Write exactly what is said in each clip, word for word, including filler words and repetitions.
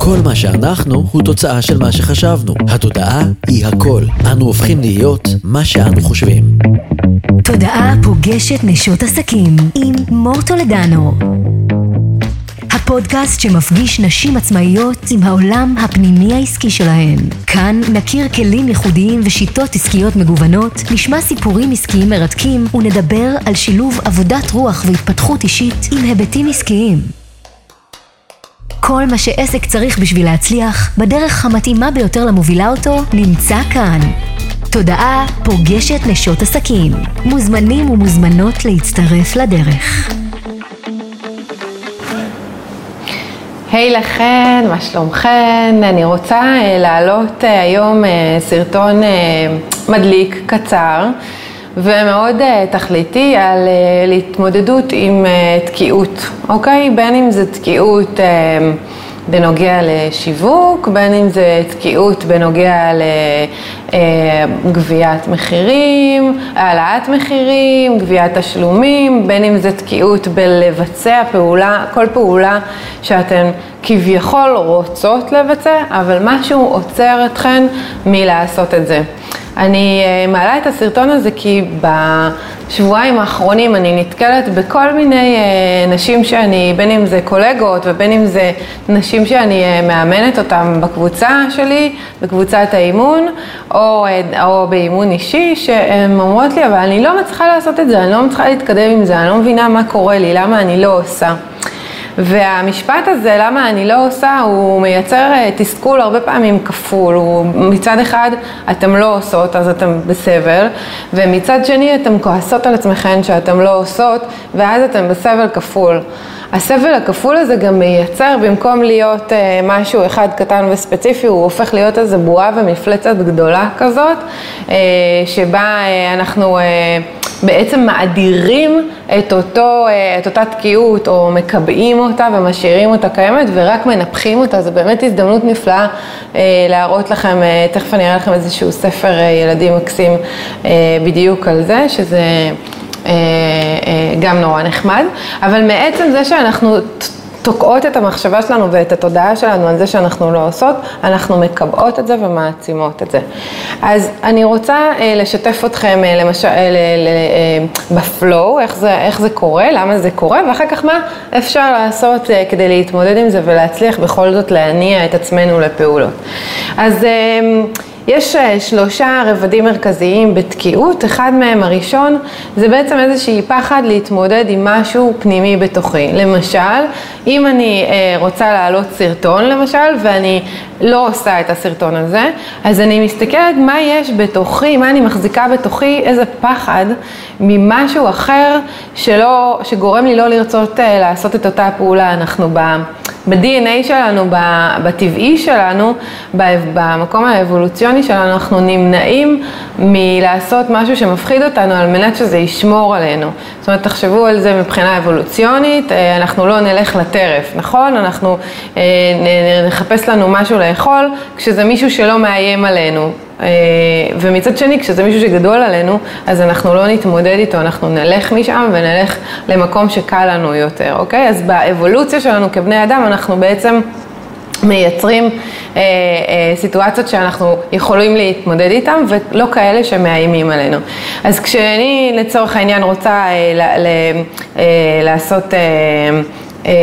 כל מה שאנחנו הוא תוצאה של מה שחשבנו. התודעה היא הכל. אנו הופכים להיות מה שאנו חושבים. תודעה פוגשת נשות עסקים עם מור טולדנו. הפודקאסט שמפגיש נשים עצמאיות עם העולם הפנימי העסקי שלהן. כאן נכיר כלים ייחודיים ושיטות עסקיות מגוונות, נשמע סיפורים עסקיים מרתקים ונדבר על שילוב עבודת רוח והתפתחות אישית עם היבטים עסקיים. כל מה שעסק צריך בשביל להצליח, בדרך המתאימה ביותר למובילה אותו, נמצא כאן. תודעה פוגשת נשות עסקים. מוזמנים ומוזמנות להצטרף לדרך. היי לכן, מה שלומכן? אני רוצה להעלות היום סרטון מדליק, קצר ומאוד תכליתי על להתמודדות עם תקיעות, אוקיי? בין אם זה תקיעות בנוגע לשיווק, בין אם זה תקיעות בנוגע לגביית מחירים, העלאת מחירים, גביית תשלומים, בין אם זה תקיעות בלבצע פעולה, כל פעולה שאתן כביכול רוצות לבצע, אבל משהו עוצר אתכן מלעשות את זה. אני מעלה את הסרטון הזה כי בשבועיים האחרונים אני נתקלת בכל מיני נשים שאני, בין אם זה קולגות ובין אם זה נשים שאני מאמנת אותם בקבוצה שלי, בקבוצת האימון או, או באימון אישי, שהן אומרות לי, אבל אני לא מצליחה לעשות את זה, אני לא מצליחה להתקדם עם זה, אני לא מבינה מה קורה לי, למה אני לא עושה. והמשפט הזה, למה אני לא עושה, הוא מייצר תסכול הרבה פעמים כפול. הוא מצד אחד אתם לא עושות, אז אתם בסבל, ומצד שני אתם כועסות על עצמכם שאתם לא עושות, ואז אתם בסבל כפול. הסבל הכפול הזה גם מייצר, במקום להיות משהו אחד קטן וספציפי, הוא הופך להיות איזו בועה ומפלצת גדולה כזאת, שבה אנחנו בעצם מאדירים את, אותו, את אותה תקיעות, או מקבעים אותה ומשאירים אותה קיימת, ורק מנפחים אותה. זו באמת הזדמנות נפלאה להראות לכם, תכף אני אראה לכם איזשהו ספר ילדים מקסים בדיוק על זה, שזה גם נורא נחמד. אבל מעצם זה שאנחנו תוקעות את המחשבה שלנו ואת התודעה שלנו על זה שאנחנו לא עושות, אנחנו מקבעות את זה ומעצימות את זה. אז אני רוצה לשתף אתכם למשל בפלואו, איך זה, איך זה קורה, למה זה קורה, ואחר כך מה אפשר לעשות כדי להתמודד עם זה ולהצליח בכל זאת להניע את עצמנו לפעולות. אז יש שלושה רבדים מרכזיים בתקיעות. אחד מהם הראשון זה בעצם איזושהי פחד להתמודד עם משהו פנימי בתוכי. למשל, אם אני רוצה להעלות סרטון למשל ואני לא עושה את הסרטון הזה, אז אני מסתכלת מה יש בתוכי, מה אני מחזיקה בתוכי, איזה פחד ממשהו אחר שלא, שגורם לי לא לרצות לעשות את אותה פעולה. אנחנו ב... ב-די אן איי שלנו, בטבעי שלנו, במקום האבולוציוני שלנו, אנחנו נמנעים מלעשות משהו שמפחיד אותנו על מנת שזה ישמור עלינו. זאת אומרת, תחשבו על זה מבחינה אבולוציונית, אנחנו לא נלך לטרף, נכון? אנחנו נחפש לנו משהו לאכול כשזה מישהו שלא מאיים עלינו. ומצד שני, כשזה מישהו שגדול עלינו, אז אנחנו לא נתמודד איתו, אנחנו נלך משם ונלך למקום שקל לנו יותר, אוקיי? אז באבולוציה שלנו כבני אדם, אנחנו בעצם מייצרים אה, אה, סיטואציות שאנחנו יכולים להתמודד איתם, ולא כאלה שמאיימים עלינו. אז כשאני לצורך העניין רוצה אה, ל, ל, אה, לעשות... אה, אה,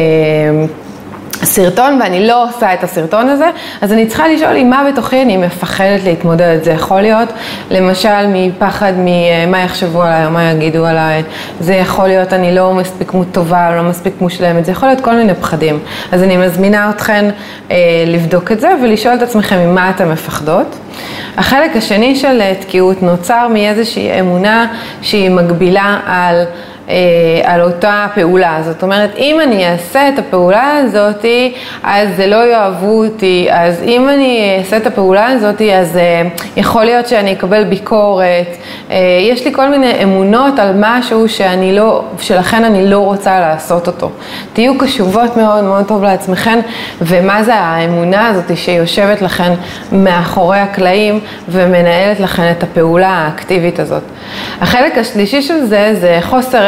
סרטון ואני לא עושה את הסרטון הזה, אז אני צריכה לשאול לי מה בתוכי אני מפחדת להתמודד. זה יכול להיות למשל מפחד ממה יחשבו עליי או מה יגידו עליי, זה יכול להיות אני לא מספיק טובה, לא מספיק מושלמת, זה יכול להיות כל מיני פחדים. אז אני מזמינה אתכן אה, לבדוק את זה ולשאול את עצמכם ממה אתם מפחדות. החלק השני של תקיעות נוצר מאיזושהי אמונה שהיא מגבילה על על אותה פעולה. זאת אומרת, אם אני אעשה את הפעולה הזאת, אז זה לא יאהבו אותי. אז אם אני אעשה את הפעולה הזאת, אז יכול להיות שאני אקבל ביקורת. יש לי כל מיני אמונות על משהו שאני לא, שלכן אני לא רוצה לעשות אותו. תהיו קשובות מאוד מאוד טוב לעצמכן, ומה זה האמונה הזאת שיושבת לכן מאחורי הקלעים ומנהלת לכן את הפעולה האקטיבית הזאת. החלק השלישי של זה זה חוסר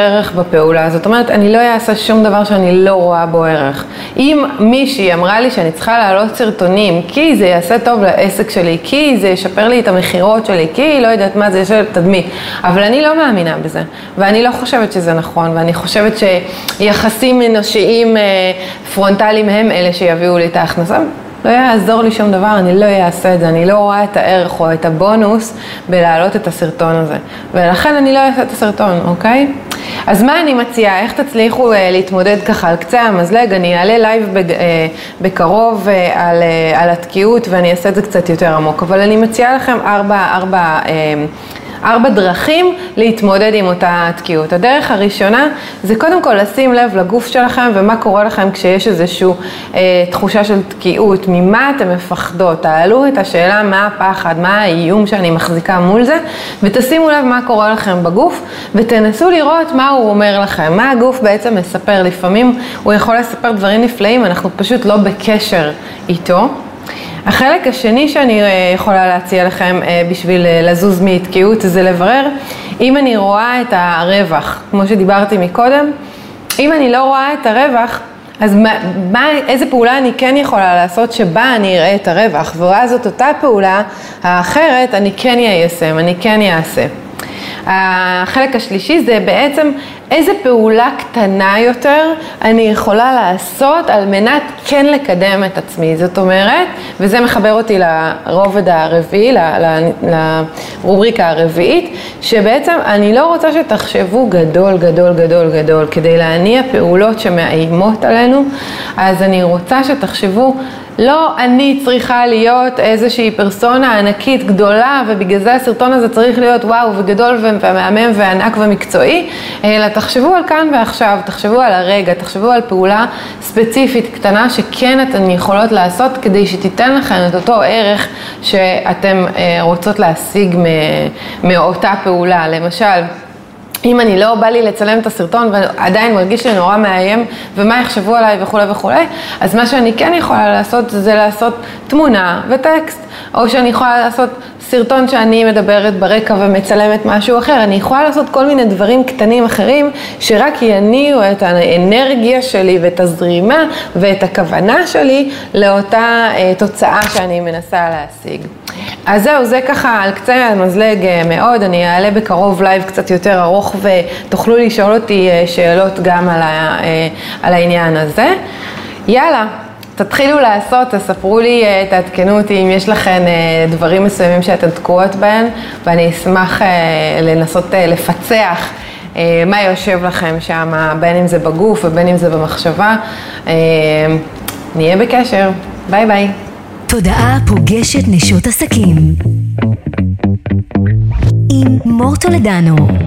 ערך בפעולה. זאת אומרת, אני לא אעשה שום דבר שאני לא רואה בו ערך. אם מישהי אמרה לי שאני צריכה להעלות סרטונים, כי זה יעשה טוב לעסק שלי, כי זה ישפר לי את המחירות שלי, כי לא יודעת מה, זה יש לי תדמית. אבל אני לא מאמינה בזה, ואני לא חושבת שזה נכון, ואני חושבת שיחסים אנושיים פרונטליים הם אלה שיביאו לי את ההכנסה. לא יעזור לי שום דבר, אני לא אעשה את זה, אני לא רואה את הערך או את הבונוס בלהעלות את הסרטון הזה. ולכן אני לא אעשה את הסרטון, אוקיי? אז מה אני מציעה? איך תצליחו אה, להתמודד ככה על קצה המזלג? אני אעלה לייב בג, אה, בקרוב אה, על, אה, על התקיעות ואני אעשה את זה קצת יותר עמוק. אבל אני מציעה לכם ארבע, ארבע, אה, ארבע דרכים להתמודד עם אותה תקיעות. הדרך הראשונה זה קודם כל לשים לב לגוף שלכם ומה קורה לכם כשיש איזושהי אה, תחושה של תקיעות, ממה אתם מפחדות. תעלו את השאלה מה הפחד, מה האיום שאני מחזיקה מול זה, ותשימו לב מה קורה לכם בגוף, ותנסו לראות מה הוא אומר לכם, מה הגוף בעצם מספר. לפעמים הוא יכול לספר דברים נפלאים, אנחנו פשוט לא בקשר איתו. החלק השני שאני יכולה להציע לכם בשביל לזוז מתקיעות זה לברר אם אני רואה את הרווח, כמו שדיברתי מקודם. אם אני לא רואה את הרווח, אז מה, מה, איזה פעולה אני כן יכולה לעשות שבה אני אראה את הרווח, ואז זאת אותה פעולה האחרת אני כן איישם, אני כן אעשה. החלק השלישי זה בעצם איזה פעולה קטנה יותר אני יכולה לעשות על מנת כן לקדם את עצמי. זאת אומרת, וזה מחבר אותי לרובד הרביעי, לרובריקה הרביעית, שבעצם אני לא רוצה שתחשבו גדול, גדול, גדול, גדול, כדי להניע פעולות שמאיימות עלינו, אז אני רוצה שתחשבו, לא אני צריכה להיות איזושהי פרסונה ענקית גדולה, ובגלל זה הסרטון הזה צריך להיות וואו וגדול ומהמם וענק ומקצועי, אלא תחשבו על כאן ועכשיו, תחשבו על הרגע, תחשבו על פעולה ספציפית קטנה שכן אתן יכולות לעשות כדי שתיתן לכם את אותו ערך שאתם רוצות להשיג מאותה פעולה. למשל, אם אני לא בא לי לצלם את הסרטון ועדיין מרגיש לי נורא מאיים ומה יחשבו עליי וכו' וכו', אז מה שאני כן יכולה לעשות זה לעשות תמונה וטקסט, או שאני יכולה לעשות סרטון שאני מדברת ברקע ומצלמת משהו אחר. אני יכולה לעשות כל מיני דברים קטנים אחרים שרק יניעו את האנרגיה שלי ואת הזרימה ואת הכוונה שלי לאותה תוצאה שאני מנסה להשיג. אז זהו, זה ככה על קצה המזלג מאוד. אני אעלה בקרוב לייב קצת יותר ארוך ותוכלו לשאול אותי שאלות גם על, ה, על העניין הזה. יאללה, תתחילו לעשות, תספרו לי, תעדכנו אותי אם יש לכם דברים מסוימים שאתן תקועות בהן, ואני אשמח לנסות לפצח מה יושב לכם שם, בין אם זה בגוף ובין אם זה במחשבה. נהיה בקשר, ביי ביי. תודעה פוגשת נשות עסקים עם מור טולדנו.